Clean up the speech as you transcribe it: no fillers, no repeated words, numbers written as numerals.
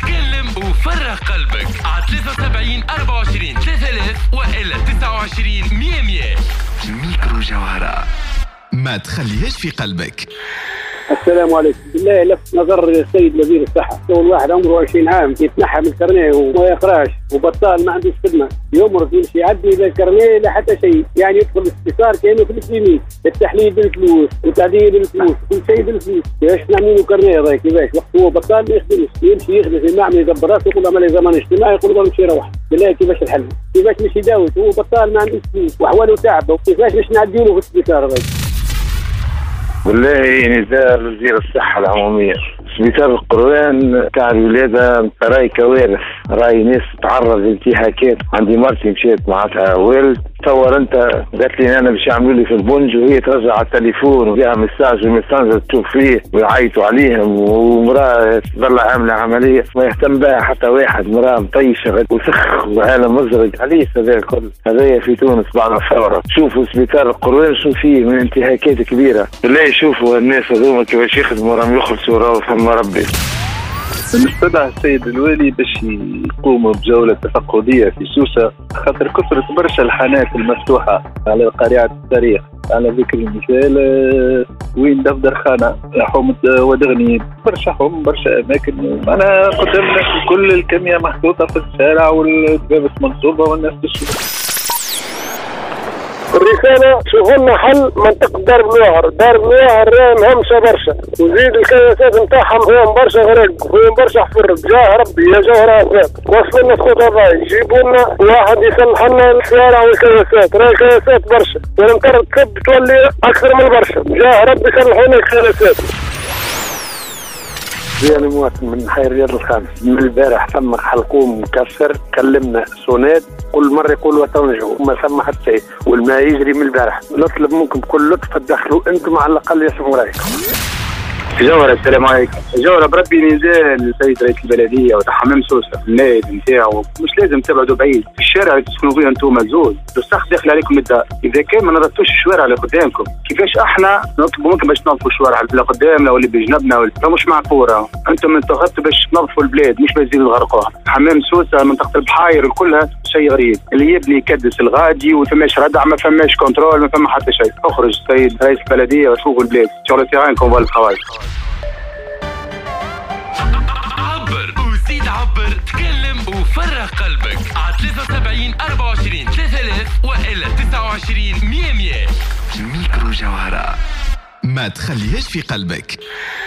تكلم وفرغ قلبك على 73 24 3000 وإلا 29 100. ميكرو جوهرة، ما تخليهاش في قلبك. السلام عليكم. بالله لفت نظر السيد وزير الصحة، هو الواحد عمره 20 عام يتنحى من الكرنيه وما يقراش وبطال ما عندوش خدمة، يمرض يمشي يعدي إلى الكرنيه لا حتى شيء، يعني يدخل الاستفسار كأنه في الكلينيك، التحليل بالفلوس والتعديل بالفلوس كل شيء بالفلوس. كيفاش نعملوا له كرنيه ضايق؟ كيفاش وقت هو بطال ما يخدمش، يمشي يخدم في المعمل يدبر راسه يقول عمل زمان اجتماعي يقول له مشي يروح. بالله كيفاش الحل؟ كيفاش مش يداوي هو بطال ما عندوش فلوس وأحواله تعب، كيفاش مش نعديله في الاستفسار ضايق؟ والله نزار وزير الصحة العمومية سبيطار القروان تاع الولادة راي كوارث، راي ناس تعرض لانتهاكات. عندي مرتي مشيت معناتها والد، تصور انت قالت لي انا باش يعملوا لي في البنج وهي ترجع على التليفون وفيها مساج والمساج تشوف فيه ويعيطوا عليهم، ومراه تظل عامله عمليه ما يهتم بها حتى واحد، مراه مطيشه وسخ وعالم مزرق. عليه هذا الكل؟ هذايا في تونس بعد الثوره. شوفوا سبيطار القروان شو فيه من انتهاكات كبيره. بالله شوفوا الناس هذوما كيفاش يخدموا، راهم يخلصوا راهو فما ربي. استدعى السيد الوالي باش يقوموا بجولة تفقدية في سوسة، خاطر كثرت برشا الحانات المفتوحة على قريعة التاريخ. على ذكر المثال وين دفتر خانة، حومة ودغني، برشا حوم برشا أماكن. أنا قدامنا كل الكمية محطوطة في الشارع والكبابس منصوبة والناس تشوف. الرسالة شوفوا لنا حل منطقة دار بلوهر. دار بلوهر مهمشة برشا، وزيد الكياسات نتاعهم فيهم برشا غرق وفيهم برشا حفر. جاه ربي يا جوهرة أسباب وصلوا لنا سقوط الراي، يجيبوا لنا واحد يصلح لنا الشوارع والكياسات. راهي الكياسات برشا والمطر تكب تولي أكثر من برشا. جاه ربي يصلحوا لنا الكياسات. أنا مواطن من حي الرياض الخامس. من البارح ثم حلقوم مكسر، كلمنا سوناد كل مرة يقولوا تونجوا ما ثم حتى شيء والماء يجري من البارح. نطلب منكم بكل لطف تدخلوا انتم على الأقل يسمعوا رايكم. جوهرة السلام عليكم. جوهرة بربي نزال السيد رئيس البلدية وتحمم سوسة في النادي نتاعو، مش لازم تبعدوا بعيد في الشارع اللي تسكنوا فيه انتم زوز، السخ داخل عليكم الدار. إذا كان ما نظفتوش الشوارع اللي قدامكم، كيفاش احنا نطلبوا منكم باش تنظفوا الشوارع اللي قدامنا واللي بجنبنا؟ مش معقولة. انتم انتخبتوا باش تنظفوا البلاد مش باش تزيدوا الغرقوها. حمام سوسة منطقة البحاير كلها شيء غريب، اللي يبني يكدس الغادي وما فماش ردع ما فماش كنترول ما فما حتى شيء. اخرج السيد رئيس البلدية وشوفوا البلاد شغل تيران كونفال الخوايج. عبر وزيد عبر، تكلم وفرغ قلبك على 73 24 3000 وإلا 29 100. ميكرو جوهرة، ما تخليهاش في قلبك.